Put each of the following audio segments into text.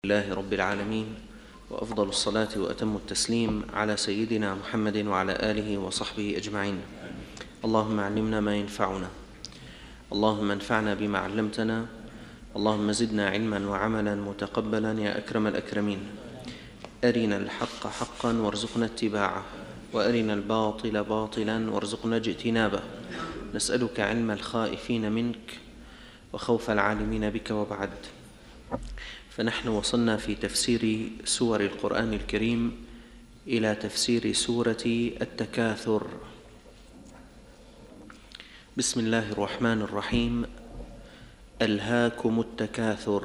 لله رب العالمين، وأفضل الصلاة وأتم التسليم على سيدنا محمد وعلى آله وصحبه أجمعين. اللهم علمنا ما ينفعنا، اللهم انفعنا بما علمتنا، اللهم زدنا علما وعملا متقبلا يا أكرم الأكرمين. أرنا الحق حقا وارزقنا اتباعه، وأرنا الباطل باطلا وارزقنا اجتنابه. نسألك علم الخائفين منك وخوف العالمين بك. وبعد، فنحن وصلنا في تفسير سور القرآن الكريم إلى تفسير سورة التكاثر. بسم الله الرحمن الرحيم. ألهاكم التكاثر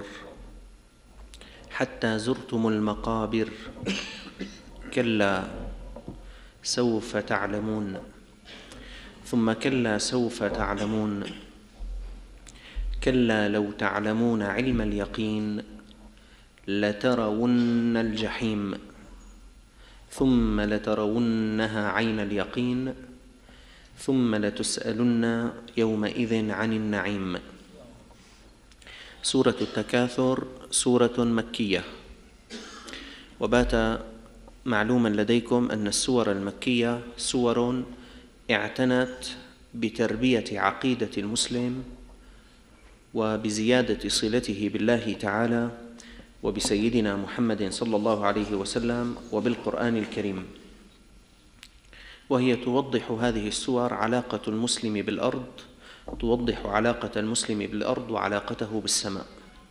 حتى زرتم المقابر، كلا سوف تعلمون، ثم كلا سوف تعلمون، كلا لو تعلمون علم اليقين لترون الجحيم، ثم لترونها عين اليقين، ثم لتسألن يومئذ عن النعيم. سورة التكاثر سورة مكية، وبات معلوما لديكم أن السور المكية سور اعتنت بتربية عقيدة المسلم وبزيادة صلته بالله تعالى وبسيدنا محمد صلى الله عليه وسلم وبالقرآن الكريم، وهي توضح هذه السور علاقة المسلم بالأرض، توضح علاقة المسلم بالأرض وعلاقته بالسماء.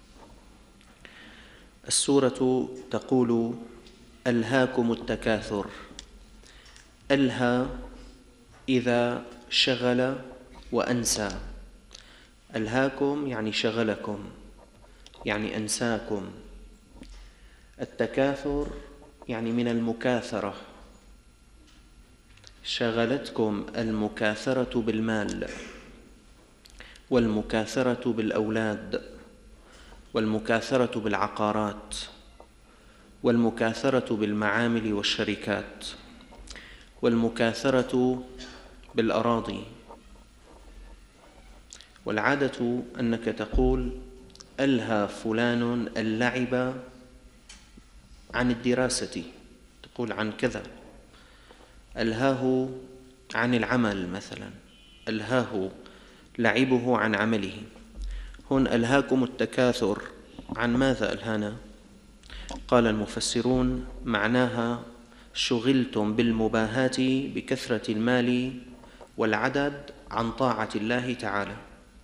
السورة تقول: ألهاكم التكاثر. ألهى إذا شغل وأنسى. ألهاكم يعني شغلكم، يعني أنساكم. التكاثر يعني من المكاثرة، شغلتكم المكاثرة بالمال، والمكاثرة بالأولاد، والمكاثرة بالعقارات، والمكاثرة بالمعامل والشركات، والمكاثرة بالأراضي. والعادة أنك تقول: ألهى فلان اللعب عن الدراسة، تقول عن كذا. ألهاه عن العمل مثلا، ألهاه لعبه عن عمله. هون ألهاكم التكاثر، عن ماذا ألهانا؟ قال المفسرون: معناها شغلتم بالمباهاة بكثرة المال والعدد عن طاعة الله تعالى.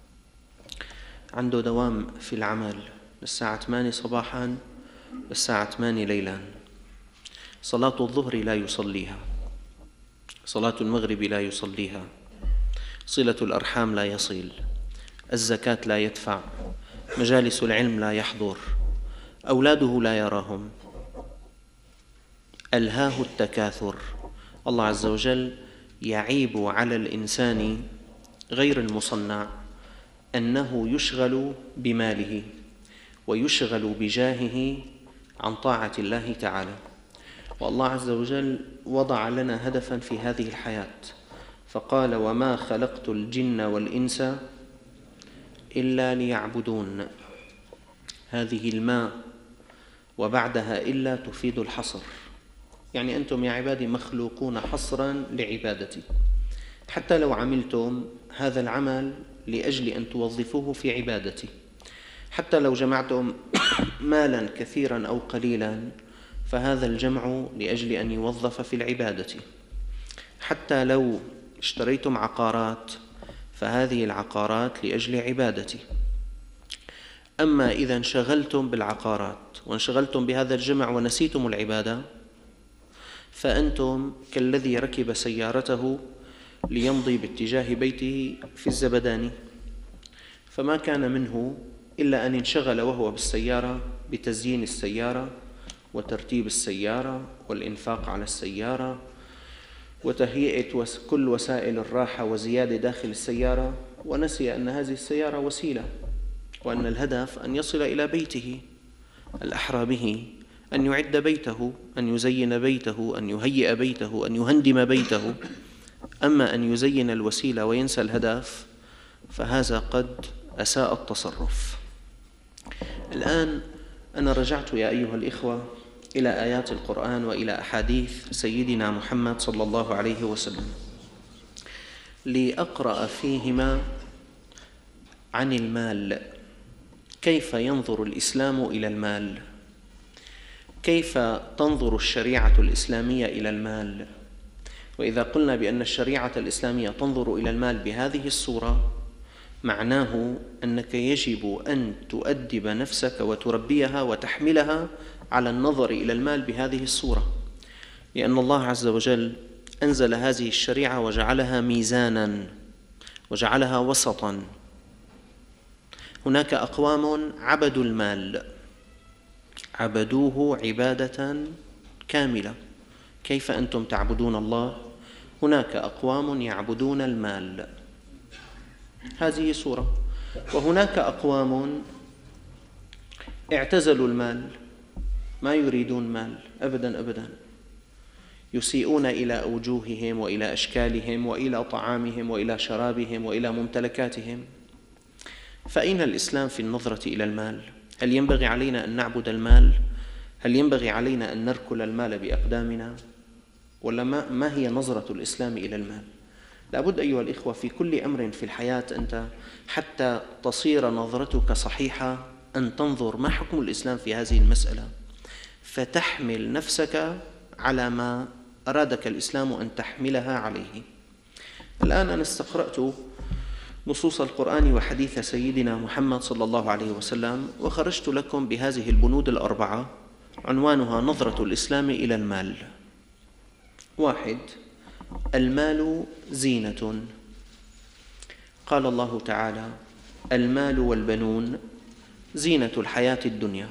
عنده دوام في العمل الساعة 8 صباحا والساعة 8 ليلا، صلاة الظهر لا يصليها، صلاة المغرب لا يصليها، صلة الأرحام لا يصل، الزكاة لا يدفع، مجالس العلم لا يحضر، أولاده لا يراهم. ألهاه التكاثر. الله عز وجل يعيب على الإنسان غير المصنع أنه يشغل بماله ويشغل بجاهه عن طاعة الله تعالى. والله عز وجل وضع لنا هدفا في هذه الحياة، فقال: وما خلقت الجن والإنس إلا ليعبدون. هذه الماء وبعدها إلا تفيد الحصر، يعني أنتم يا عبادي مخلوقون حصرا لعبادتي، حتى لو عملتم هذا العمل لأجل أن توظفوه في عبادتي، حتى لو جمعتم مالا كثيرا أو قليلا فهذا الجمع لأجل أن يوظف في العبادة، حتى لو اشتريتم عقارات فهذه العقارات لأجل عبادتي. أما إذا انشغلتم بالعقارات وانشغلتم بهذا الجمع ونسيتم العبادة فأنتم كالذي ركب سيارته ليمضي باتجاه بيته في الزبداني، فما كان منه إلا أن انشغل وهو بالسيارة بتزيين السيارة وترتيب السيارة والإنفاق على السيارة وتهيئة كل وسائل الراحة وزيادة داخل السيارة، ونسي أن هذه السيارة وسيلة، وأن الهدف أن يصل إلى بيته. الأحرى به أن يعد بيته، أن يزين بيته، أن يهيئ بيته، أن يهندم بيته. أما أن يزين الوسيلة وينسى الهدف فهذا قد أساء التصرف. الآن أنا رجعت يا أيها الإخوة إلى آيات القرآن وإلى أحاديث سيدنا محمد صلى الله عليه وسلم لأقرأ فيهما عن المال، كيف ينظر الإسلام إلى المال، كيف تنظر الشريعة الإسلامية إلى المال. وإذا قلنا بأن الشريعة الإسلامية تنظر إلى المال بهذه الصورة، معناه أنك يجب أن تؤدب نفسك وتربيها وتحملها على النظر إلى المال بهذه الصورة، لأن الله عز وجل أنزل هذه الشريعة وجعلها ميزانا وجعلها وسطا. هناك أقوام عبدوا المال، عبدوه عبادة كاملة. كيف أنتم تعبدون الله؟ هناك أقوام يعبدون المال، هذه صورة. وهناك أقوام اعتزلوا المال، ما يريدون مال أبدا أبدا، يسيئون إلى أوجههم وإلى أشكالهم وإلى طعامهم وإلى شرابهم وإلى ممتلكاتهم. فأين الإسلام في النظرة إلى المال؟ هل ينبغي علينا أن نعبد المال؟ هل ينبغي علينا أن نركل المال بأقدامنا؟ ولا ما هي نظرة الإسلام إلى المال؟ لابد أيها الإخوة في كل أمر في الحياة أنت حتى تصير نظرتك صحيحة أن تنظر ما حكم الإسلام في هذه المسألة، فتحمل نفسك على ما أرادك الإسلام أن تحملها عليه. الآن أنا استقرأت نصوص القرآن وحديث سيدنا محمد صلى الله عليه وسلم، وخرجت لكم بهذه البنود الأربعة عنوانها نظرة الإسلام إلى المال. 1. المال زينة. قال الله تعالى: المال والبنون زينة الحياة الدنيا.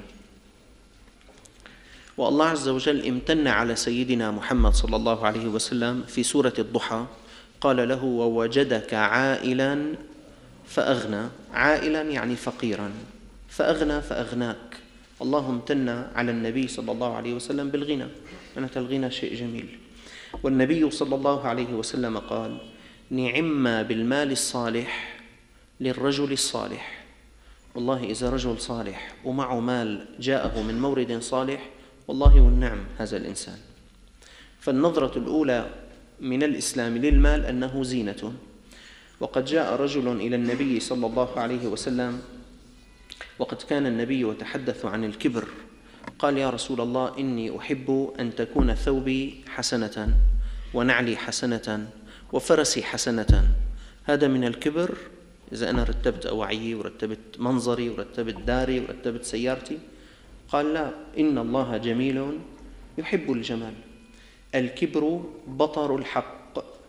والله عز وجل امتن على سيدنا محمد صلى الله عليه وسلم في سورة الضحى، قال له: ووجدك عائلا فأغنى. عائلا يعني فقيرا، فأغنى فأغناك. الله امتن على النبي صلى الله عليه وسلم بالغنى، أن الغنى شيء جميل. والنبي صلى الله عليه وسلم قال: نعم بالمال الصالح للرجل الصالح. والله إذا رجل صالح ومعه مال جاءه من مورد صالح، والله والنعم هذا الإنسان. فالنظرة الأولى من الإسلام للمال أنه زينة. وقد جاء رجل إلى النبي صلى الله عليه وسلم وقد كان النبي يتحدث عن الكبر، قال: يا رسول الله، إني أحب أن تكون ثوبي حسنة ونعلي حسنة وفرسي حسنة، هذا من الكبر؟ إذا أنا رتبت أوعيي ورتبت منظري ورتبت داري ورتبت سيارتي؟ قال: لا، إن الله جميل يحب الجمال. الكبر بطر الحق،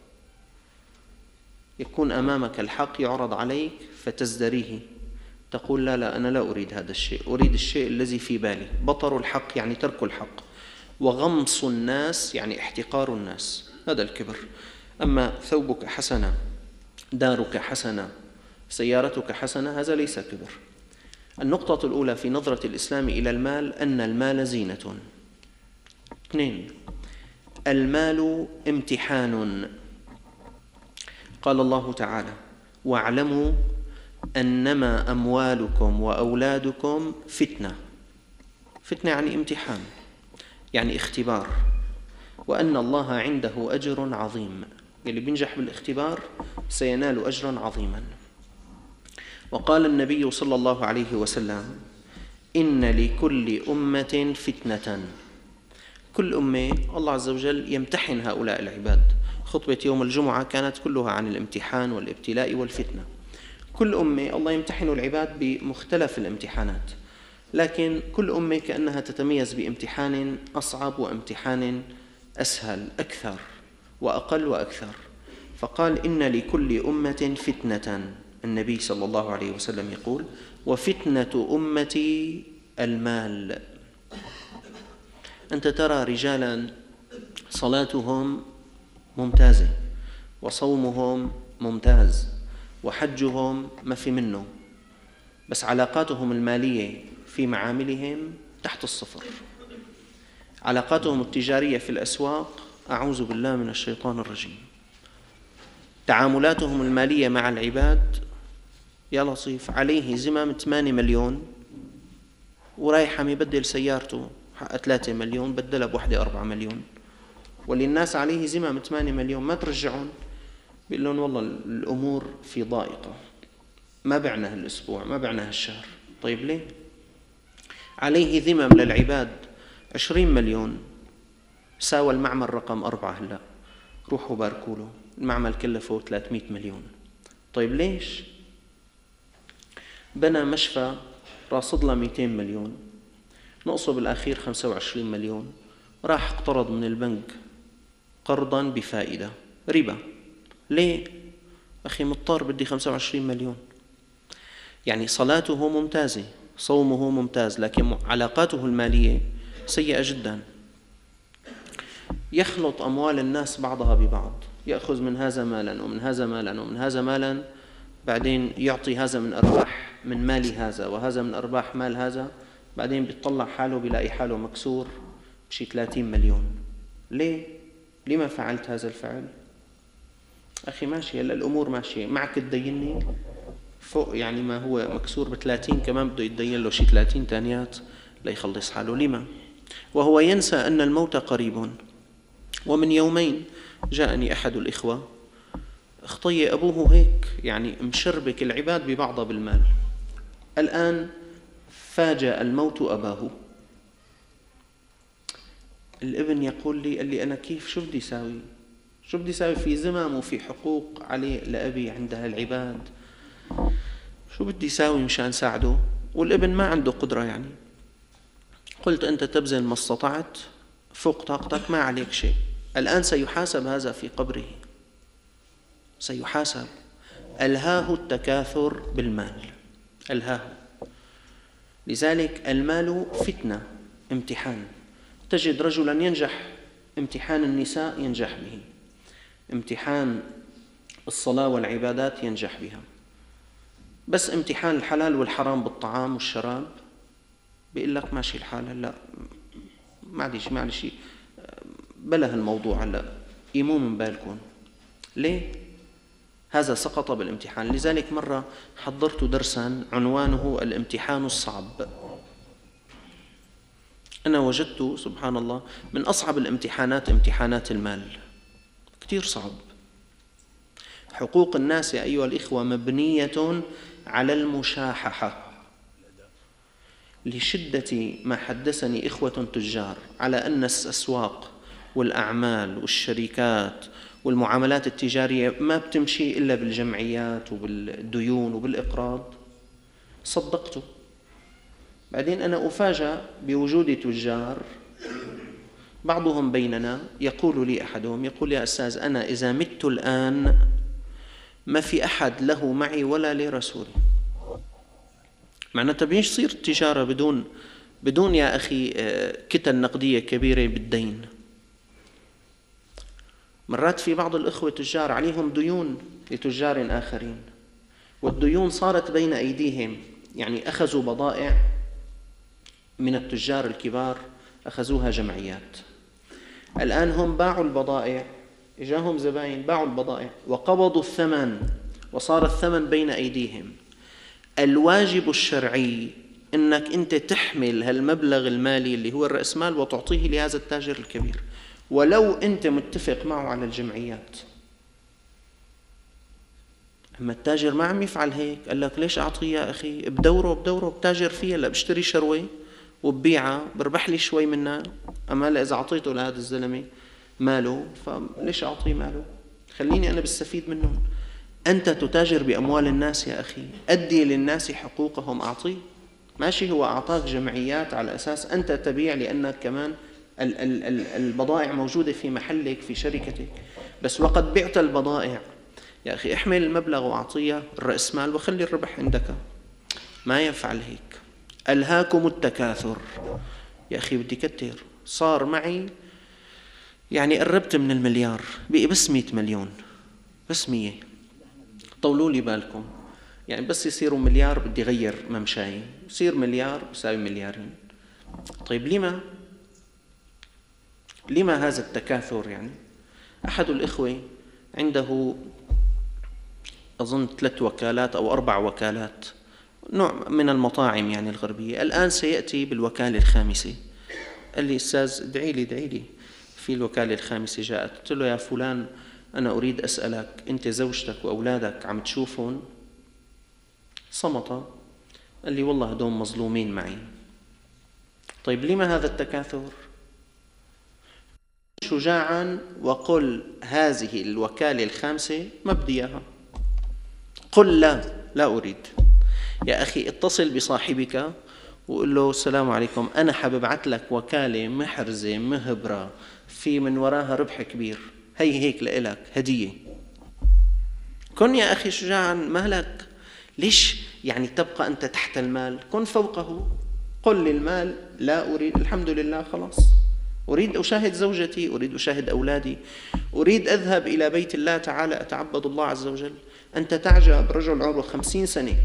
يكون أمامك الحق يعرض عليك فتزدريه، تقول: لا أنا لا أريد هذا الشيء، أريد الشيء الذي في بالي. بطر الحق يعني ترك الحق، وغمص الناس يعني احتقار الناس، هذا الكبر. أما ثوبك حسنة، دارك حسنة، سيارتك حسنة، هذا ليس كبر. النقطة الأولى في نظرة الإسلام إلى المال أن المال زينة. 2. المال امتحان. قال الله تعالى: واعلموا أنما أموالكم وأولادكم فتنة. فتنة يعني امتحان، يعني اختبار، وأن الله عنده أجر عظيم. يلي بينجح بالاختبار سينال أجرا عظيما. وقال النبي صلى الله عليه وسلم: إن لكل أمة فتنة. كل أمة الله عز وجل يمتحن هؤلاء العباد. خطبة يوم الجمعة كانت كلها عن الامتحان والابتلاء والفتنة. كل أمة الله يمتحن العباد بمختلف الامتحانات، لكن كل أمة كأنها تتميز بامتحان أصعب وامتحان أسهل، أكثر وأقل وأكثر. فقال: إن لكل أمة فتنة. النبي صلى الله عليه وسلم يقول: وفتنة أمتي المال. أنت ترى رجالا صلاتهم ممتازة وصومهم ممتاز وحجهم ما في منه، بس علاقاتهم المالية في معاملهم تحت الصفر. علاقاتهم التجارية في الأسواق أعوذ بالله من الشيطان الرجيم. تعاملاتهم المالية مع العباد يا لطيف، عليه زمام 8 مليون ورايح عم يبدل سيارته حقها 3 مليون بدلها بوحدة 4 مليون، واللي الناس عليه زمام 8 مليون، ما ترجعون؟ بيقول لهم والله الأمور في ضائقة، ما بعنا هالأسبوع، ما بعنا هالشهر. طيب ليه؟ عليه ذمم للعباد 20 مليون، ساوى المعمل رقم 4 هلأ، روحوا باركوا له، المعمل كلفه 300 مليون. طيب ليش؟ بنى مشفى راصد له 200 مليون، نقصه بالأخير 25 مليون، راح اقترض من البنك قرضا بفائدة ربا. ليه؟ أخي مضطر، بدي 25 مليون. يعني صلاته ممتازة، صومه ممتاز، لكن علاقاته المالية سيئة جدا. يخلط أموال الناس بعضها ببعض، يأخذ من هذا مالا ومن هذا مالا ومن هذا مالا، بعدين يعطي هذا من أرباح من مال هذا وهذا من أرباح مال هذا، بعدين بيطلع حاله بيلاقي حاله مكسور بشي 30 مليون. ليه؟ لما فعلت هذا الفعل؟ أخي ماشي، هلا الأمور ماشية معك، تديني فوق يعني ما هو مكسور ب30 كمان بده يتدين له شي 30 تانيات ليخلص حاله. لما؟ وهو ينسى أن الموت قريب. ومن يومين جاءني أحد الإخوة، اخطي أبوه هيك يعني مشربك العباد ببعضها بالمال، الآن فاجأ الموت أباه. الابن يقول لي، قال لي أنا كيف، شو بدي ساوي؟ شو بدي ساوي في زمام وفي حقوق عليه لأبي عند هالعباد، شو بدي ساوي مشان ساعده؟ والابن ما عنده قدرة يعني. قلت أنت تبذل ما استطعت فوق طاقتك، ما عليك شيء. الآن سيحاسب هذا في قبره، سيحاسب. ألهاه التكاثر بالمال، ألهاه. لذلك المال فتنة، امتحان. تجد رجلا ينجح امتحان النساء ينجح به، امتحان الصلاة والعبادات ينجح بها، بس امتحان الحلال والحرام بالطعام والشراب بيقول لك ماشي الحال، هلا معلش بلا هالموضوع، هلا يمو من بالكم. ليه؟ هذا سقط بالامتحان. لذلك مرة حضرت درسا عنوانه الامتحان الصعب. أنا وجدت سبحان الله من أصعب الامتحانات امتحانات المال، كتير صعب. حقوق الناس يا أيها الإخوة مبنية على المشاححة. لشدة ما حدثني إخوة تجار على أن الأسواق والأعمال والشركات والمعاملات التجارية ما بتمشي إلا بالجمعيات وبالديون وبالإقراض، صدقته. بعدين أنا أفاجأ بوجود تجار، بعضهم بيننا يقول لي أحدهم، يقول يا أستاذ أنا إذا مت الآن ما في أحد له معي ولا لرسولي. معناتها بيش يصير التجارة بدون يا أخي كتل نقدية كبيرة بالدين. مرات في بعض الإخوة تجار عليهم ديون لتجار آخرين، والديون صارت بين أيديهم، يعني أخذوا بضائع من التجار الكبار، أخذوها جمعيات. الآن هم باعوا البضائع، إجاهم زبائن باعوا البضائع وقبضوا الثمن، وصار الثمن بين أيديهم. الواجب الشرعي أنك أنت تحمل هالمبلغ المالي اللي هو الرأس مال وتعطيه لهذا التاجر الكبير، ولو أنت متفق معه على الجمعيات. أما التاجر ما عم يفعل هيك، قال لك ليش أعطيه يا أخي، بدوره بتاجر فيها، لا بشتري شروي وببيعها بربح لي شوي منها. أما هلا إذا أعطيته لهذا الزلمة ماله، فليش أعطيه ماله؟ خليني أنا بستفيد منهم. أنت تتاجر بأموال الناس يا أخي، أدي للناس حقوقهم، أعطيه. ماشي، هو أعطاك جمعيات على أساس أنت تبيع، لأنك كمان البضائع موجودة في محلك في شركتك، بس وقد بعت البضائع يا أخي احمل المبلغ وأعطيه الرأس مال وخلي الربح عندك. ما يفعل هيك. ألهاكم التكاثر. يا أخي بدي كتر، صار معي يعني قربت من المليار، بقي بس 100 مليون، بس 100. طولوا لي بالكم، يعني بس يصيروا مليار بدي غير ممشاي، يصير مليار بيساوي مليارين. طيب لما هذا التكاثر؟ يعني أحد الإخوة عنده أظن 3 وكالات أو 4 وكالات، نوع من المطاعم يعني الغربية. الآن سيأتي بالوكالة الخامسة. قال لي أستاذ ادعي لي في الوكالة الخامسة جاءت. قلت له يا فلان أنا أريد أسألك، أنت زوجتك وأولادك عم تشوفهم؟ صمت. قال لي والله هدول مظلومين معي. طيب لما هذا التكاثر؟ شجاعا وقل هذه الوكالة الخامسة ما بدي إياها، قل لا أريد. يا أخي اتصل بصاحبك وقل له السلام عليكم، أنا حببعت لك وكالة محرزة مهبرة في من وراها ربح كبير، هيك لإلك هدية. كن يا أخي شجاعا، مالك ليش يعني تبقى أنت تحت المال؟ كن فوقه. قل للمال لا أريد، الحمد لله خلاص، أريد أشاهد زوجتي، أريد أشاهد أولادي، أريد أذهب إلى بيت الله تعالى أتعبد الله عز وجل. أنت تعجب رجل عمره 50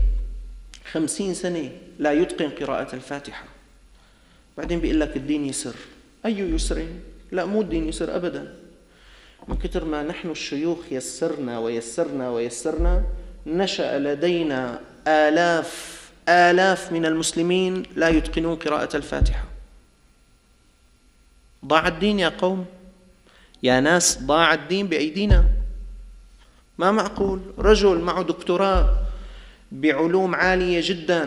سنة لا يتقن قراءة الفاتحة، بعدين بيقول لك الدين يسر. أي يسر؟ لا، مو الدين يسر أبدا. من كتر ما نحن الشيوخ يسرنا نشأ لدينا آلاف من المسلمين لا يتقنون قراءة الفاتحة. ضاع الدين يا قوم، يا ناس، ضاع الدين بأيدينا. ما معقول رجل معه دكتوراه بعلوم عالية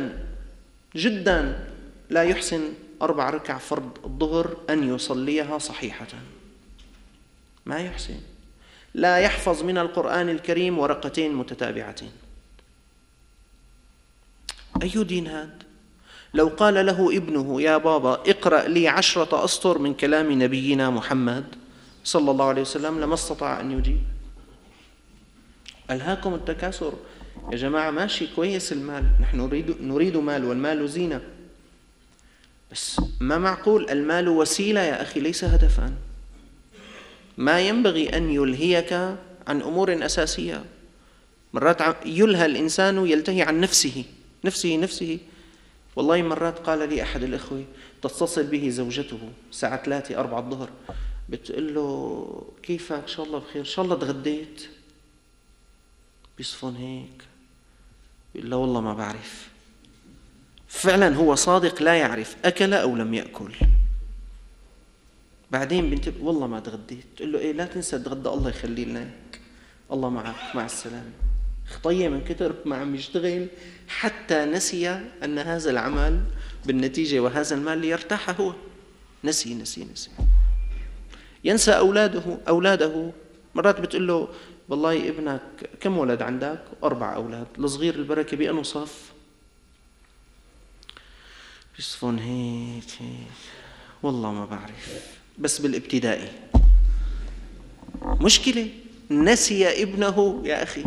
جدا لا يحسن 4 ركع فرض الظهر أن يصليها صحيحة، ما يحسن. لا يحفظ من القرآن الكريم ورقتين متتابعتين. أي دين هذا؟ لو قال له ابنه يا بابا اقرأ لي 10 أسطر من كلام نبينا محمد صلى الله عليه وسلم لما استطاع أن يجيب. ألهاكم التكاثر يا جماعة. ماشي كويس المال، نحن نريد مال، والمال زينة، بس ما معقول المال وسيلة يا أخي ليس هدفا. ما ينبغي أن يلهيك عن أمور أساسية. مرات يلهى الإنسان يلتهي عن نفسه. والله مرات قال لي أحد الإخوة تتصل به زوجته الساعة 3-4 الظهر، بتقول له كيفك؟ إن شاء الله بخير، إن شاء الله تغديت؟ بيصفن هيك، بيقول له والله ما بعرف. فعلا هو صادق، لا يعرف أكل أو لم يأكل. بعدين بنت والله ما تغديت، تقول له إيه لا تنسى تغدى، الله يخلي لنا، الله معك، مع السلامة. خطية من كتر ما عم يشتغل حتى نسي أن هذا العمل بالنتيجة وهذا المال ليرتاح هو. نسي. ينسى أولاده. مرات بتقول له والله ابنك كم ولد عندك؟ 4 أولاد. الصغير البركة بأنه صف، يصفون هيك والله ما بعرف، بس بالابتدائي. مشكلة، نسي ابنه يا أخي.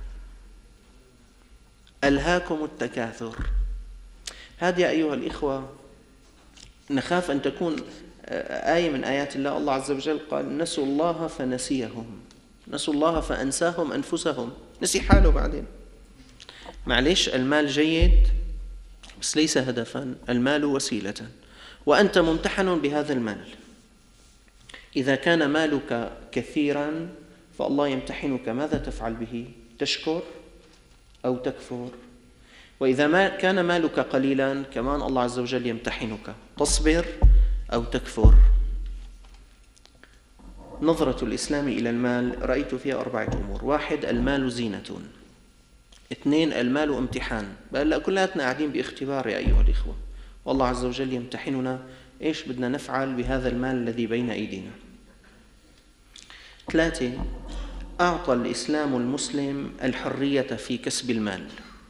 ألهاكم التكاثر. هذه يا أيها الإخوة نخاف أن تكون آية من آيات الله. الله عز وجل قال نسوا الله فنسيهم، نسوا الله فأنساهم أنفسهم، نسي حاله. بعدين معليش، المال جيد بس ليس هدفا، المال وسيلة، وأنت ممتحن بهذا المال. إذا كان مالك كثيرا فالله يمتحنك ماذا تفعل به، تشكر أو تكفر. وإذا ما كان مالك قليلا كمان الله عز وجل يمتحنك، تصبر أو تكفر. نظرة الإسلام إلى المال رأيت فيها 4 أمور. 1 المال زينة. 2 المال امتحان، بل كلاتنا قاعدين باختبار يا أيها الإخوة، والله عز وجل يمتحننا إيش بدنا نفعل بهذا المال الذي بين أيدينا. 3 أعطى الإسلام المسلم الحرية في كسب المال،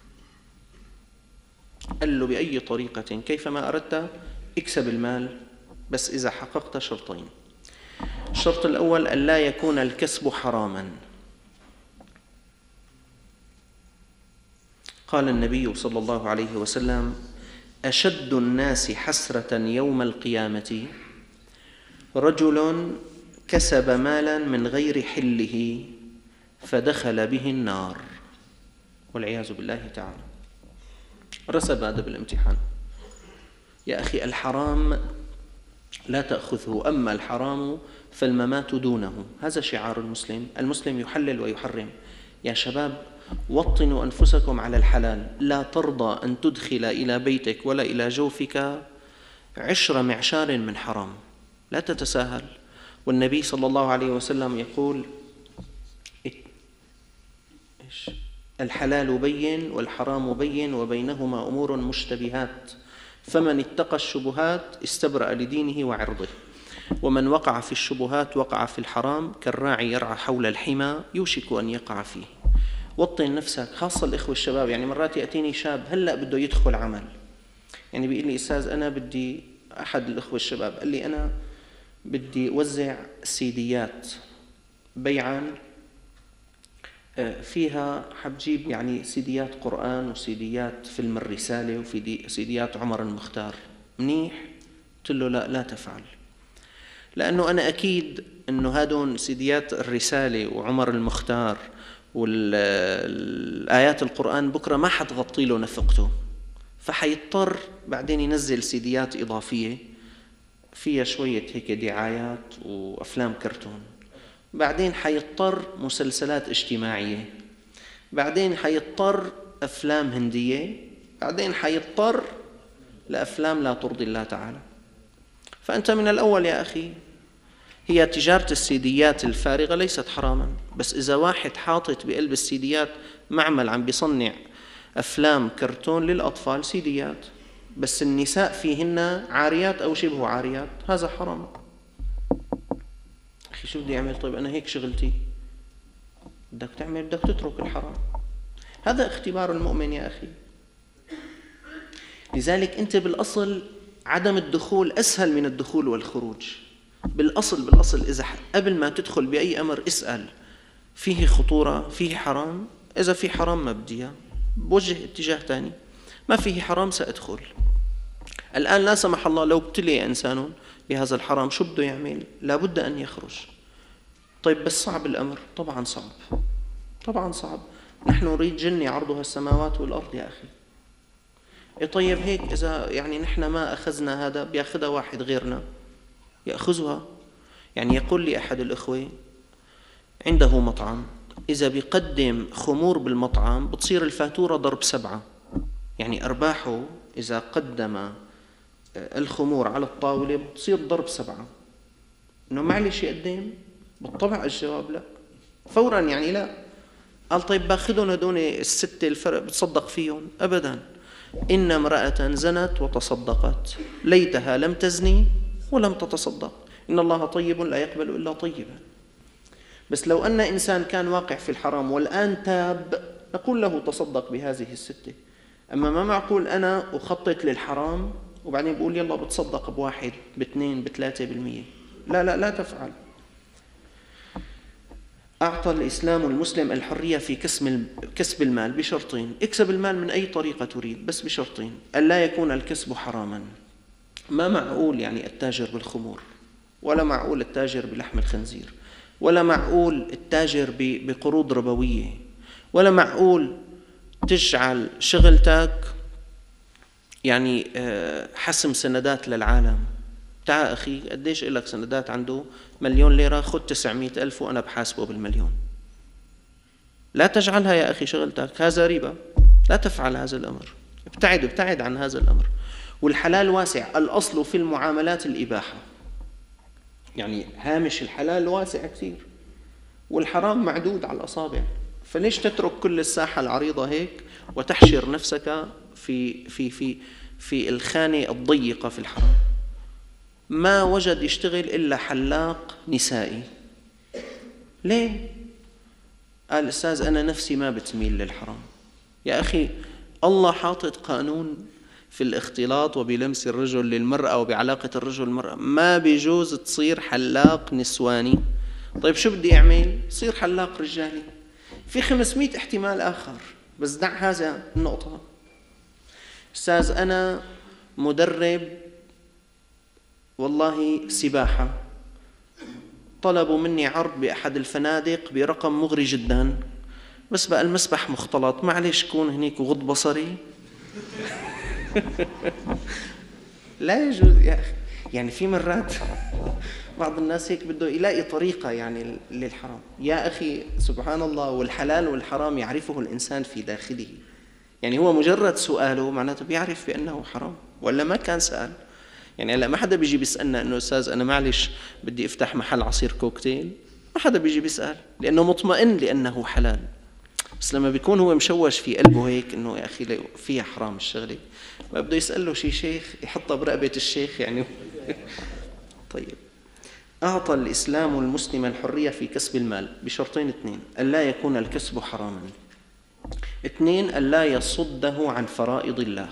قال له بأي طريقة كيفما أردت اكسب المال، بس إذا حققت شرطين. الشرط الأول أن لا يكون الكسب حراما. قال النبي صلى الله عليه وسلم أشد الناس حسرة يوم القيامة رجل كسب مالا من غير حله فدخل به النار، والعياذ بالله تعالى. رسب هذا بالامتحان. يا أخي الحرام لا تأخذه، أما الحرام فالممات دونه. هذا شعار المسلم. المسلم يحلل ويحرم. يا شباب وطنوا أنفسكم على الحلال، لا ترضى أن تدخل إلى بيتك ولا إلى جوفك 10 معشار من حرام، لا تتساهل. والنبي صلى الله عليه وسلم يقول الحلال بين والحرام بين وبينهما أمور مشتبهات، فمن اتقى الشبهات استبرأ لدينه وعرضه، ومن وقع في الشبهات وقع في الحرام، كالراعي يرعى حول الحمى يوشك أن يقع فيه. وطن نفسك، خاصة الإخوة الشباب. يعني مرات يأتيني شاب هلأ بده يدخل عمل، يعني بيقول لي أستاذ أنا بدي، أحد الإخوة الشباب قال لي أنا بدي وزع سيديات بيعا فيها، حبجيب يعني سيديات قرآن وسيديات فيلم الرسالة وسيديات عمر المختار، منيح؟ قلت له لا تفعل، لأنه أنا أكيد أنه هادون سيديات الرسالة وعمر المختار والآيات القرآن بكرة ما حتغطي له نفقته، فحيضطر بعدين ينزل سيديات إضافية فيها شوية هيك دعايات وأفلام كرتون، بعدين حيضطر مسلسلات اجتماعية، بعدين حيضطر أفلام هندية، بعدين حيضطر لأفلام لا ترضي الله تعالى. فأنت من الأول يا أخي، هي تجارة السيديات الفارغة ليست حراما، بس إذا واحد حاطط بقلب السيديات معمل عم بيصنع أفلام كرتون للأطفال، سيديات بس النساء فيهن عاريات أو شبه عاريات، هذا حرام. أخي شو بدي أعمل؟ طيب أنا هيك شغلتي، بدك تعمل، بدك تترك الحرام. هذا اختبار المؤمن يا أخي. لذلك أنت بالأصل عدم الدخول أسهل من الدخول والخروج. بالأصل إذا قبل ما تدخل بأي أمر اسأل فيه خطورة، فيه حرام؟ إذا في حرام ما بدي إياه، بوجه اتجاه تاني. ما فيه حرام سأدخل. الآن لا سمح الله لو ابتلي إنسان بهذا الحرام، شو بده يعمل؟ لابد أن يخرج. طيب بس صعب الأمر؟ طبعا صعب، طبعا صعب. نحن نريد جنة عرضها السماوات والأرض يا أخي. طيب هيك إذا يعني نحن ما أخذنا هذا، بيأخذها واحد غيرنا يأخذها. يعني يقول لي أحد الإخوة عنده مطعم، إذا بيقدم خمور بالمطعم بتصير الفاتورة ضرب 7، يعني أرباحه إذا قدم الخمور على الطاولة بتصير ضرب 7. إنه معلش يقدم؟ بالطبع الجواب لا، فورا يعني لا. قال طيب باخذهم هدول الستة الفرق بتصدق فيهم؟ أبدا. إن امرأة زنت وتصدقت ليتها لم تزني ولم تتصدق، إن الله طيب لا يقبل إلا طيبا. بس لو أن إنسان كان واقع في الحرام والآن تاب، نقول له تصدق بهذه الستة. أما ما معقول أنا أخطط للحرام وبعدين بقول يلا بتصدق ب1 ب2 ب3%. لا تفعل. أعطى الإسلام المسلم الحرية في كسب المال بشرطين. اكسب المال من أي طريقة تريد، بس بشرطين: ألا يكون الكسب حراما. ما معقول يعني التاجر بالخمور، ولا معقول التاجر بلحم الخنزير، ولا معقول التاجر بقروض ربوية، ولا معقول تجعل شغلتك يعني حسم سندات للعالم. تعال أخي قديش إلك سندات عنده؟ 1,000,000 ليرة، خذ 900,000 وأنا بحاسبه بال1,000,000. لا تجعلها يا أخي شغلتك، هذا ربا. لا تفعل هذا الأمر، ابتعد عن هذا الأمر. والحلال واسع، الأصل في المعاملات الإباحة، يعني هامش الحلال واسع كثير، والحرام معدود على الأصابع. فليش تترك كل الساحة العريضة هيك وتحشر نفسك في الخانة الضيقة في الحرام؟ ما وجد يشتغل إلا حلاق نسائي. ليه؟ قال أستاذ أنا نفسي ما بتميل للحرام. يا أخي الله حاطط قانون في الاختلاط وبلمس الرجل للمرأة وبعلاقة الرجل المرأة، ما بيجوز تصير حلاق نسواني. طيب شو بدي أعمل؟ صير حلاق رجالي. في 500 احتمال آخر، بس دع هذا النقطة. أستاذ أنا مدرب والله سباحة، طلبوا مني عرض بأحد الفنادق برقم مغري جدا، بس بقى المسبح مختلط، معلش كون هنيك وغض بصري. لا يجوز يا أخي. يعني في مرات بعض الناس هيك بده يلاقي طريقة يعني للحرام. يا أخي سبحان الله، والحلال والحرام يعرفه الإنسان في داخله. يعني هو مجرد سؤاله معناته بيعرف بأنه حرام، ولا ما كان سأل. يعني هلا ما حدا بيجي بيسألنا إنه أستاذ أنا معلش بدي أفتح محل عصير كوكتيل، ما حدا بيجي بيسأل لأنه مطمئن لأنه حلال. بس لما بيكون هو مشوش في قلبه هيك إنه يا أخي فيها حرام الشغلة، ما بده يسأل له شي شيخ يحطها برقبة الشيخ يعني. طيب، أعطى الإسلام المسلم الحرية في كسب المال بشرطين اثنين: ألا يكون الكسب حراما، اثنين ألا يصده عن فرائض الله.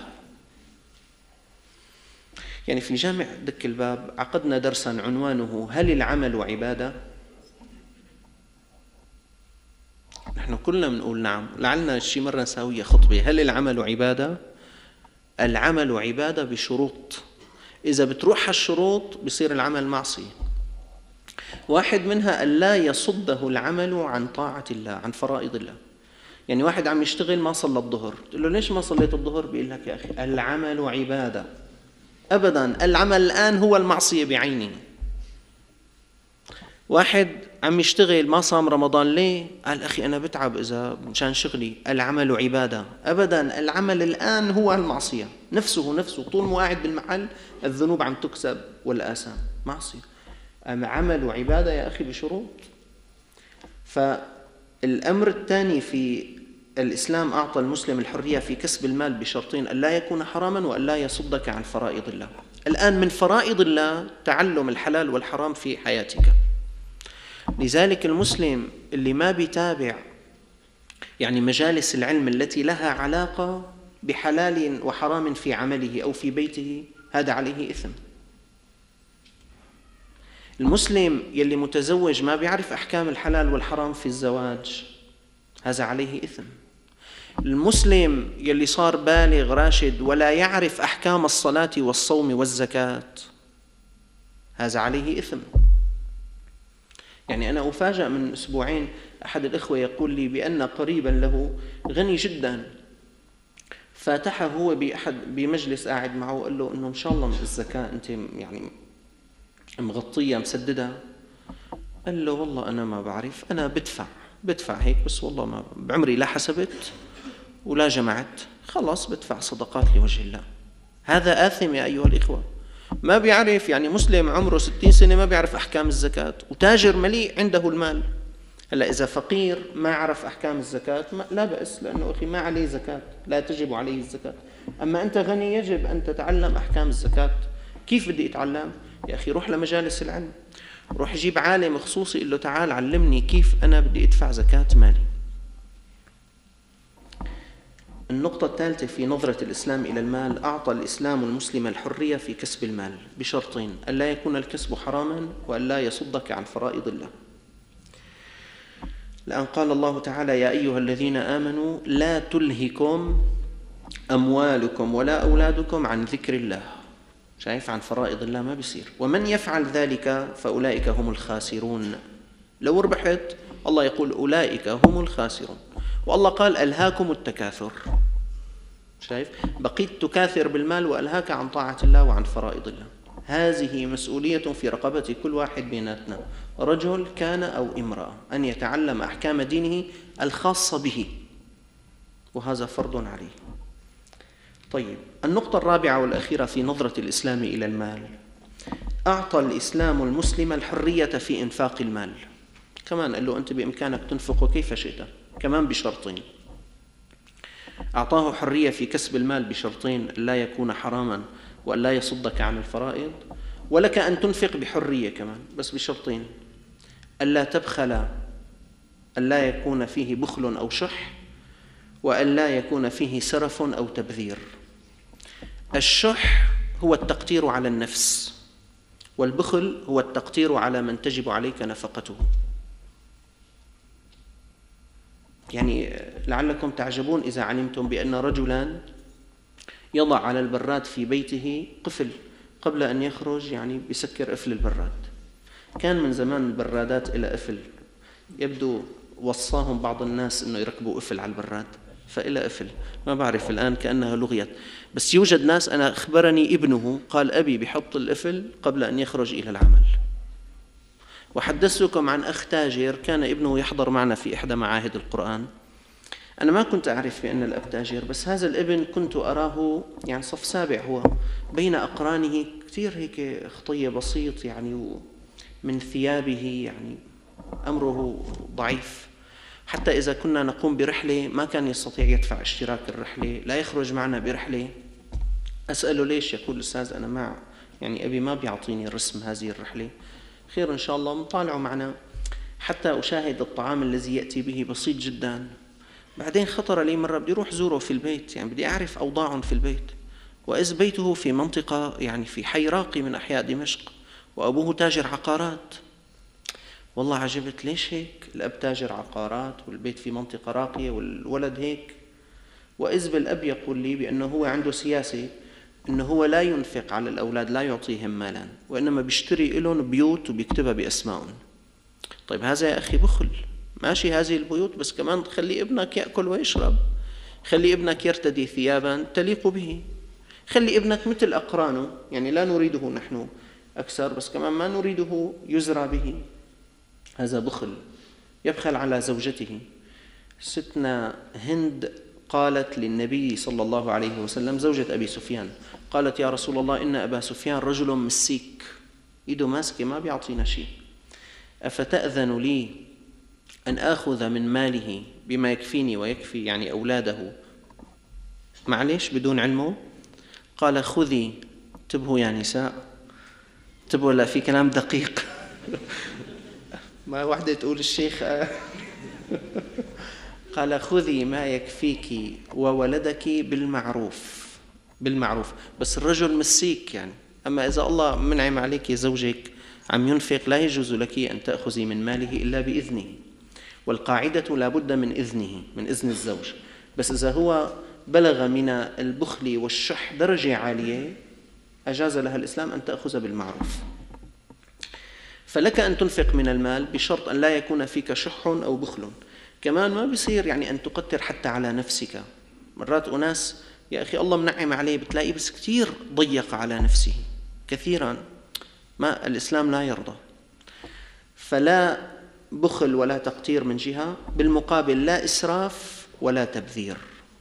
يعني في جامع دك الباب عقدنا درسا عنوانه هل العمل عبادة؟ نحن كلنا بنقول نعم، لعلنا شي مرة نساويها خطبة هل العمل عبادة؟ العمل عبادة بشروط، إذا بتروح هالشروط بصير العمل معصية. واحد منها ألا يصده العمل عن طاعة الله، عن فرائض الله. يعني واحد عم يشتغل ما صلى الظهر، تقول له ليش ما صليت الظهر؟ بيقول لك يا أخي العمل عبادة. أبدا، العمل الآن هو المعصية بعينه. واحد عم يشتغل ما صام رمضان، ليه؟ قال أخي أنا بتعب إذا مشان شغلي. العمل عبادة. أبدا، العمل الآن هو المعصية نفسه طول ما قاعد بالمحل الذنوب عم تكسب والآثام معصية. أما عمل عبادة يا أخي بشروط. فالأمر الثاني في الإسلام أعطى المسلم الحرية في كسب المال بشرطين: ألا يكون حراما وألا يصدك عن فرائض الله. الآن من فرائض الله تعلم الحلال والحرام في حياتك. لذلك المسلم اللي ما بيتابع يعني مجالس العلم التي لها علاقة بحلال وحرام في عمله أو في بيته هذا عليه إثم. المسلم يلي متزوج ما بيعرف أحكام الحلال والحرام في الزواج هذا عليه إثم. المسلم يلي صار بالغ راشد ولا يعرف أحكام الصلاة والصوم والزكاة هذا عليه إثم. يعني أنا أفاجأ من أسبوعين أحد الإخوة يقول لي بأن قريبا له غني جدا فاتحه هو بمجلس قاعد معه وقال له إنه إن شاء الله الزكاة أنت يعني مغطية مسددة. قال له والله أنا ما بعرف، أنا بدفع هيك بس والله ما بعمري لا حسبت ولا جمعت، خلاص بدفع صدقات لوجه الله. هذا آثم يا أيها الإخوة، ما بيعرف. يعني مسلم عمره 60 سنة ما بيعرف أحكام الزكاة وتاجر مليء عنده المال. هلا إذا فقير ما عرف أحكام الزكاة لا بأس، لأنه أخي ما عليه زكاة، لا تجب عليه الزكاة. أما أنت غني يجب أن تتعلم أحكام الزكاة. كيف بدي أتعلم؟ يا أخي روح لمجالس العلم، روح جيب عالم خصوصي قل له تعال علمني كيف أنا بدي أدفع زكاة مالي. النقطة الثالثة في نظرة الإسلام إلى المال: أعطى الإسلام المسلم الحرية في كسب المال بشرطين: ألا يكون الكسب حراما وألا يصدك عن فرائض الله. لأن قال الله تعالى: يا أيها الذين آمنوا لا تلهكم أموالكم ولا أولادكم عن ذكر الله. شايف؟ عن فرائض الله ما بيصير. ومن يفعل ذلك فأولئك هم الخاسرون. لو ربحت الله يقول أولئك هم الخاسرون، والله قال ألهاكم التكاثر. شايف؟ بقيت تكاثر بالمال وألهاك عن طاعة الله وعن فرائض الله. هذه مسؤولية في رقبة كل واحد بيناتنا، رجل كان أو امرأة، أن يتعلم أحكام دينه الخاصة به، وهذا فرض عليه. طيب، النقطة الرابعة والأخيرة في نظرة الإسلام إلى المال: أعطى الإسلام المسلم الحرية في إنفاق المال. كمان قال له أنت بإمكانك تنفقه كيف شئت، كمان بشرطين. أعطاه حرية في كسب المال بشرطين: لا يكون حراما وألا يصدك عن الفرائض، ولك أن تنفق بحرية كمان بس بشرطين: ألا تبخل، ألا يكون فيه بخل أو شح، وألا يكون فيه سرف أو تبذير. الشح هو التقتير على النفس، والبخل هو التقتير على من تجب عليك نفقته. يعني لعلكم تعجبون إذا علمتم بأن رجلا يضع على البراد في بيته قفل قبل أن يخرج، يعني بيسكر قفل البراد. كان من زمان البرادات إلى قفل، يبدو وصاهم بعض الناس أنه يركبوا قفل على البراد. فإلى إفل، ما بعرف الآن كأنها لغيت، بس يوجد ناس أنا أخبرني ابنه قال أبي بحط الإفل قبل أن يخرج إلى العمل. وحدثتكم عن أخ تاجر كان ابنه يحضر معنا في إحدى معاهد القرآن. أنا ما كنت أعرف بأن الأب تاجر، بس هذا الابن كنت أراه يعني صف سابع هو بين أقرانه، كثير هيك خطية بسيط يعني، من ثيابه يعني أمره ضعيف، حتى إذا كنا نقوم برحلة ما كان يستطيع يدفع اشتراك الرحلة، لا يخرج معنا برحلة. أسأله ليش؟ يقول أستاذ أنا يعني أبي ما بيعطيني رسم هذه الرحلة. خير إن شاء الله، مطالعوا معنا حتى أشاهد الطعام الذي يأتي به بسيط جدا. بعدين خطر لي مرة بدي أروح زوره في البيت، يعني بدي أعرف أوضاعهم في البيت، وإذ بيته في منطقة يعني في حي راقي من أحياء دمشق، وأبوه تاجر عقارات. والله عجبت، ليش هيك؟ الأب تاجر عقارات والبيت في منطقة راقية والولد هيك. وإذ بالأب يقول لي بأنه هو عنده سياسة أنه هو لا ينفق على الأولاد، لا يعطيهم مالا، وإنما بيشتري لهم بيوت وبيكتبها بأسمائهم. طيب هذا يا أخي بخل، ماشي هذه البيوت، بس كمان خلي ابنك يأكل ويشرب، خلي ابنك يرتدي ثيابا تليق به، خلي ابنك مثل أقرانه، يعني لا نريده نحن أكثر، بس كمان ما نريده يزرى به. هذا بخل، يبخل على زوجته. ستنا هند قالت للنبي صلى الله عليه وسلم، زوجة أبي سفيان، قالت يا رسول الله إن أبا سفيان رجل مسيك، إيده ماسكة ما بيعطينا شيء، أفتأذن لي أن آخذ من ماله بما يكفيني ويكفي يعني أولاده، معليش بدون علمه؟ قال خذي، انتبهوا يا نساء، انتبهوا، لا في كلام دقيق ما واحدة تقول الشيخ قال خذي ما يكفيك وولدك بالمعروف، بالمعروف، بس الرجل مسيك يعني. أما إذا الله منعم عليك زوجك عم ينفق، لا يجوز لك أن تأخذي من ماله إلا بإذنه، والقاعدة لا بد من إذنه، من إذن الزوج. بس إذا هو بلغ من البخل والشح درجة عالية أجاز لها الإسلام أن تأخذ بالمعروف. فلك أن تنفق من المال بشرط أن لا يكون فيك شح أو بخل. كمان ما بيصير يعني أن تقتر حتى على نفسك. مرات أناس يا أخي الله منعم عليه بتلاقيه بس كتير ضيق على نفسه كثيرا، ما الإسلام لا يرضى. فلا بخل ولا تقتير من جهة، بالمقابل لا إسراف ولا تبذير.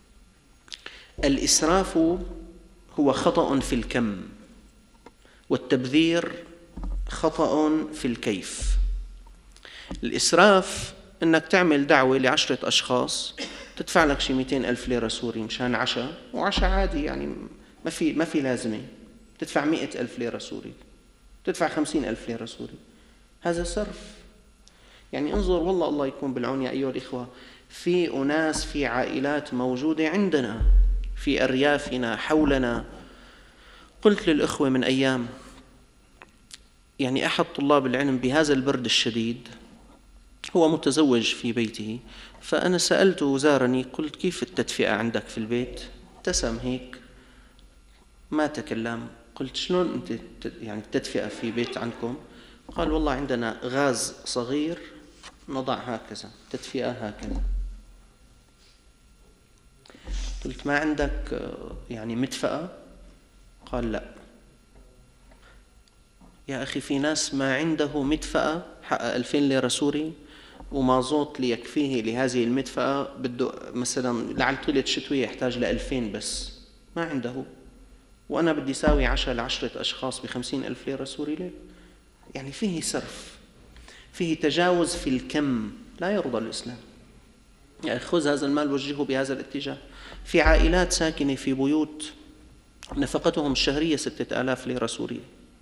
الإسراف هو خطأ في الكم، والتبذير خطأ في الكيف. الإسراف أنك تعمل دعوة ل10 أشخاص تدفع لك شي 200,000 ليرة سوري مشان عشاء، وعشاء عادي يعني ما في لازمة، تدفع 100,000 ليرة سوري، تدفع 50,000 ليرة سوري، هذا صرف. يعني انظر، والله الله يكون بالعون يا أيها الإخوة، في أناس في عائلات موجودة عندنا في أريافنا حولنا. قلت للإخوة من أيام، يعني أحد طلاب العلم بهذا البرد الشديد هو متزوج في بيته، فأنا سألته زارني، قلت كيف التدفئة عندك في البيت؟ ابتسم هيك ما تكلم. قلت شلون أنت يعني التدفئة في بيت عندكم؟ قال والله عندنا غاز صغير نضع هكذا، تدفئة هكذا. قلت ما عندك يعني مدفأة؟ قال لا. يا أخي في ناس ما عنده مدفأة حق 2000 ليرة سوري ومازوت ليكفيه لهذه المدفأة، بده مثلا لعلى شتوية يحتاج ل2000 بس ما عنده، وأنا بدي ساوي عشاء ل10 أشخاص ب50,000 ليرة سوري ليه؟ يعني فيه صرف، فيه تجاوز في الكم، لا يرضى الإسلام. يعني خذ هذا المال وجهه بهذا الاتجاه. في عائلات ساكنة في بيوت نفقتهم الشهرية 6,000 ليرة سورية،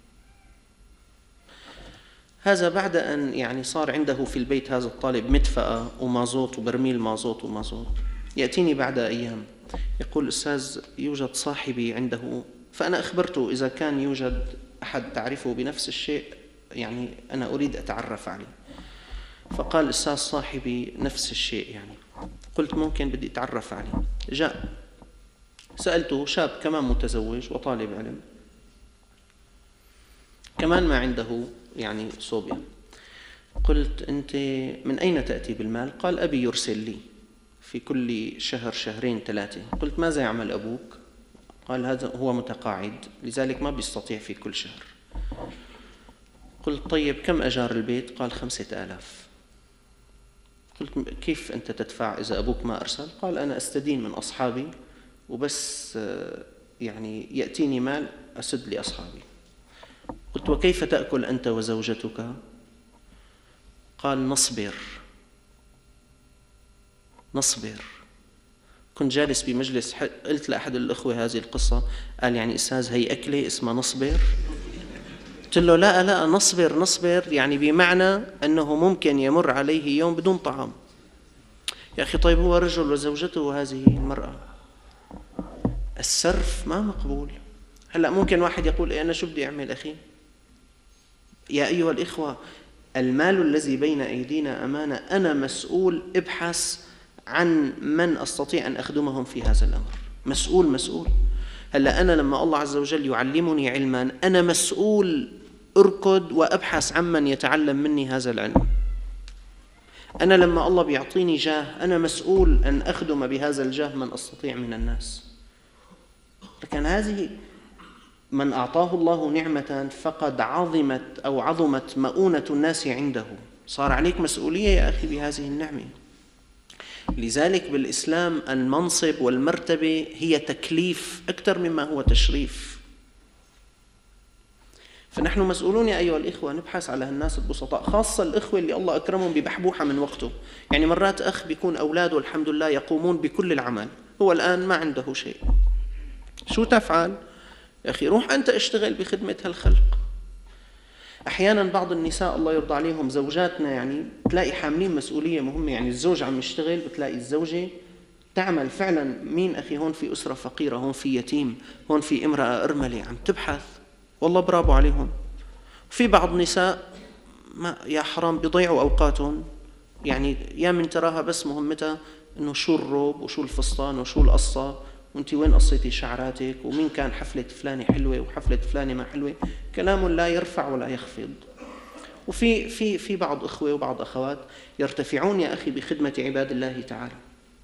هذا بعد أن يعني صار عنده في البيت هذا الطالب مدفأة ومازوت وبرميل مازوت. يأتيني بعد أيام يقول أستاذ يوجد صاحبي عنده، فأنا أخبرته إذا كان يوجد أحد تعرفه بنفس الشيء يعني أنا أريد أتعرف عليه. فقال أستاذ صاحبي نفس الشيء يعني. قلت ممكن بدي أتعرف عليه. جاء سألته، شاب كمان متزوج وطالب علم، كمان ما عنده يعني صوبيا. قلت أنت من أين تأتي بالمال؟ قال أبي يرسل لي. في كل شهر شهرين 3. قلت ماذا يعمل أبوك؟ قال هذا هو متقاعد لذلك ما بيستطيع في كل شهر. قلت طيب كم أجار البيت؟ قال 5000. قلت كيف أنت تدفع إذا أبوك ما أرسل؟ قال أنا أستدين من أصحابي وبس يعني يأتيني مال أسد لأصحابي. قلت وكيف تأكل أنت وزوجتك؟ قال نصبر. كنت جالس بمجلس قلت لأحد الأخوة هذه القصة، قال يعني أستاذ هي أكلة اسمها نصبر؟ قلت له لا نصبر يعني بمعنى أنه ممكن يمر عليه يوم بدون طعام. يا أخي طيب هو رجل وزوجته هذه المرأة، السرف ما مقبول. هلأ ممكن واحد يقول أنا شو بدي أعمل أخي؟ يا أيها الإخوة المال الذي بين أيدينا أمانة، أنا مسؤول. ابحث عن من أستطيع أن أخدمهم في هذا الأمر. مسؤول. هلأ أنا لما الله عز وجل يعلمني علما أنا مسؤول أركض وأبحث عن من يتعلم مني هذا العلم. أنا لما الله بيعطيني جاه أنا مسؤول أن أخدم بهذا الجاه من أستطيع من الناس. لكن هذه من أعطاه الله نعمة فقد عظمت مؤونة الناس عنده، صار عليك مسؤولية يا أخي بهذه النعمة. لذلك بالإسلام المنصب والمرتبة هي تكليف أكثر مما هو تشريف. فنحن مسؤولون يا أيها الإخوة نبحث على الناس البسطاء، خاصة الإخوة اللي الله أكرمهم ببحبوحة من وقته. يعني مرات أخ بيكون أولاده الحمد لله يقومون بكل العمل، هو الآن ما عنده شيء. شو تفعل؟ يا أخي روح أنت اشتغل بخدمة هالخلق. أحيانا بعض النساء الله يرضى عليهم زوجاتنا يعني تلاقي حاملين مسؤولية مهمة، يعني الزوج عم يشتغل بتلاقي الزوجة تعمل فعلا. مين أخي هون في أسرة فقيرة، هون في يتيم، هون في امرأة أرملة عم تبحث، والله برافو عليهم. في بعض نساء ما يا حرام بيضيعوا أوقاتهم، يعني يا من تراها بس مهمتها إنه شو الروب وشو الفستان وشو القصة وانت وين قصيتي شعراتك ومين كان حفلة فلانة حلوة وحفلة فلانة ما حلوة، كلام لا يرفع ولا يخفض. وفي في في بعض إخوة وبعض أخوات يرتفعون يا أخي بخدمة عباد الله تعالى.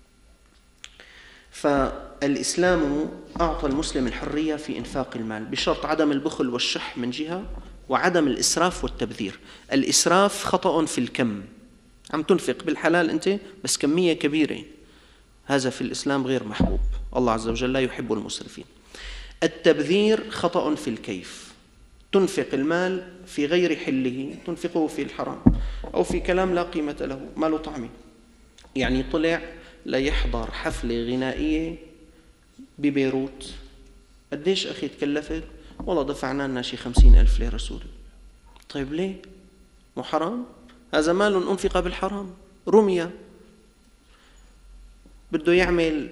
فالإسلام أعطى المسلم الحرية في إنفاق المال بشرط عدم البخل والشح من جهة، وعدم الإسراف والتبذير. الإسراف خطأ في الكم، عم تنفق بالحلال أنت بس كمية كبيرة، هذا في الإسلام غير محبوب، الله عز وجل لا يحب المسرفين. التبذير خطأ في الكيف، تنفق المال في غير حله، تنفقه في الحرام أو في كلام لا قيمة له ما له طعمه. يعني طلع ليحضر حفلة غنائية ببيروت، قديش أخي تكلفت؟ والله دفعنا لنا شي 50,000 ليرة سوري. طيب ليه؟ مو حرام؟ هذا مال أنفق بالحرام رمي. بده يعمل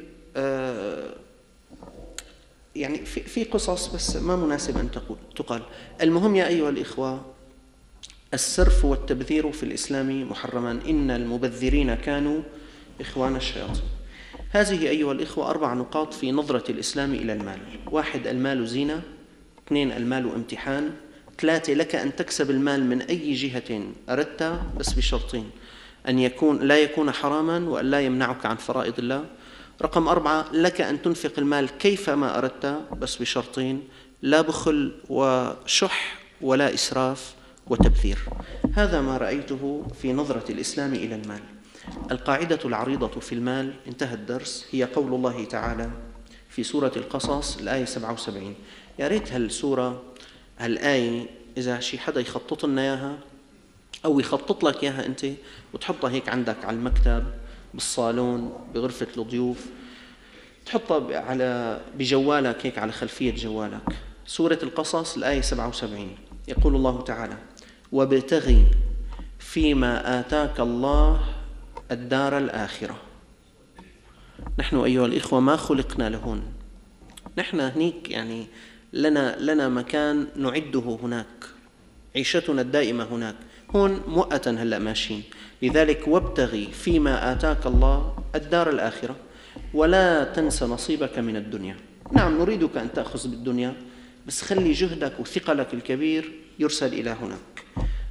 يعني في قصص بس ما مناسب أن تقال. المهم يا أيها الإخوة السرف والتبذير في الإسلام محرما، إن المبذرين كانوا إخوان الشياطين. هذه أيها الإخوة 4 نقاط في نظرة الإسلام إلى المال. 1 المال زينة، 2 المال امتحان، 3 لك أن تكسب المال من أي جهة أردت بس بشرطين، أن لا يكون حراما وأن لا يمنعك عن فرائض الله. رقم 4 لك أن تنفق المال كيفما أردت بس بشرطين، لا بخل وشح ولا إسراف وتبذير. هذا ما رأيته في نظرة الإسلام إلى المال. القاعدة العريضة في المال، انتهى الدرس، هي قول الله تعالى في سورة القصص الآية 77. يا ريت هالآية إذا شي حدا يخطط لنا إياها أو يخطط لك إياها أنت وتحطها هيك عندك على المكتب، بالصالون، بغرفة الضيوف، تحطها بجوالك هيك على خلفية جوالك. سورة القصص الآية 77 يقول الله تعالى: وابتغي فيما آتاك الله الدار الآخرة. نحن أيها الإخوة ما خلقنا لهون، نحن هنيك يعني لنا مكان نعده هناك، عيشتنا الدائمة هناك، هون مؤقتا هلأ ماشيين. لذلك وابتغي فيما آتاك الله الدار الآخرة ولا تنس نصيبك من الدنيا. نعم نريدك أن تأخذ بالدنيا بس خلي جهدك وثقلك الكبير يرسل إلى هناك.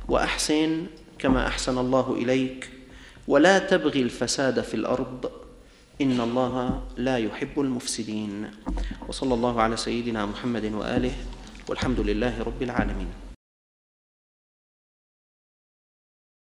وأحسن كما أحسن الله إليك ولا تبغي الفساد في الأرض إن الله لا يحب المفسدين. وصلى الله على سيدنا محمد وآله، والحمد لله رب العالمين.